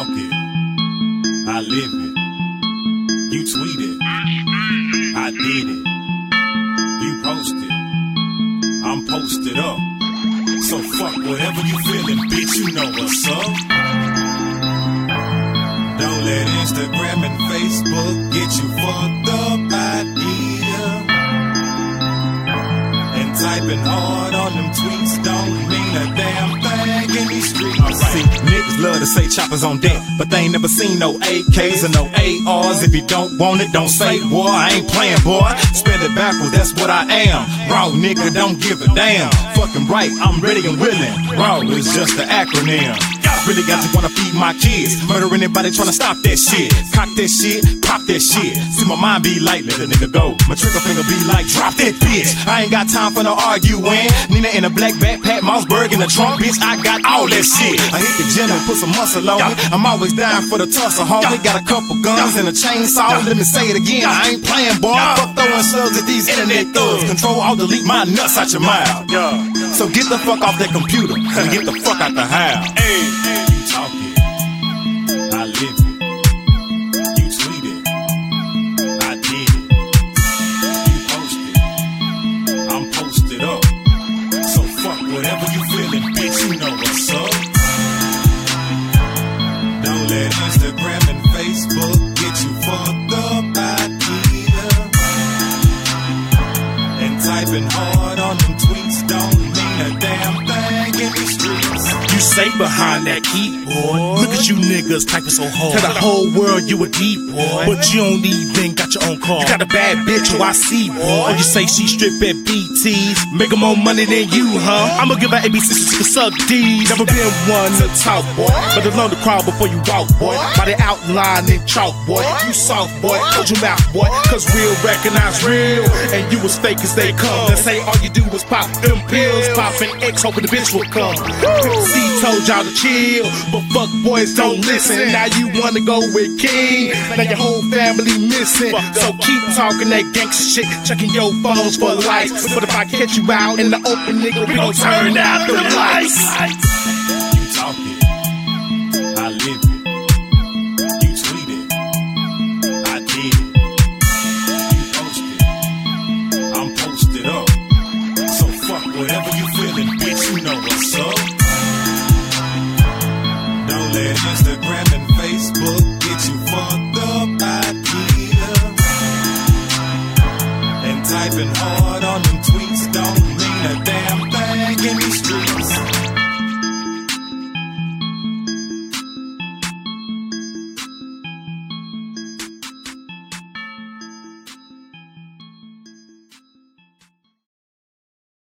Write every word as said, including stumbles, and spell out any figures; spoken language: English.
talk it, I live it. You tweet it, I did it. You post it, I'm posted up. So fuck whatever you feeling, bitch, you know what's up. Don't let Instagram and Facebook get you fucked up idea. And typing hard on them tweets don't mean a damn thing in these streets. Right. See, niggas love to say choppers on deck, but they ain't never seen no A Ks or no A Rs. If you don't want it, don't say, boy, I ain't playing, boy. Spell it backwards, that's what I am. Raw nigga, don't give a damn. Fucking right, I'm ready and willing. Raw is just an acronym. Really got to wanna feed my kids. Murder anybody tryna stop that shit. Cock that shit, pop that shit. See my mind be like, let a nigga go. My trigger finger be like, drop that bitch. I ain't got time for no arguing. Nina in a black backpack, Mossberg in the trunk, bitch. I got all that shit. I hit the gym and put some muscle on it. I'm always down for the tussle, homie. Got a couple guns and a chainsaw. Let me say it again, I ain't playing, boy. Fuck throwing slugs at these internet thugs. Control, I'll delete my nuts out your mouth. So get the fuck off that computer and get the fuck out the house. Hey. Talk it, I live it. You tweet it, I did it. You post it, I'm posted up. So fuck whatever you feeling, bitch, you know what's up. Don't let Instagram and Facebook get you fucked up idea. And typing hard on them tweets don't mean a damn thing in the streets. You say behind that keyboard, look at you niggas typing so hard. Tell the whole world you a deep boy, but you don't even got your own car. You got a bad bitch who I see, boy. Or you say she strip at B Ts, making more money than you, huh? I'ma give her A B C so she can suck D's. Never been one to talk, boy, but to learn the crowd before you walk, boy. By the outline and chalk, boy. You soft, boy, close your mouth, boy. Cause real recognize real, and you as fake as they come. They say all you do is pop them pills, popping X, hoping the bitch will come. See, told y'all to chill, but fuck boys don't listen. Now you wanna go with King, now your whole family missing. So keep talking that gangsta shit, checking your phones for lights. But if I catch you out in the open, nigga, we gon' turn out the lights. You talk it, I live it. You tweet it, I did it. You post it, I'm posted up. So fuck whatever you feeling, bitch, you know what's up. Don't let Instagram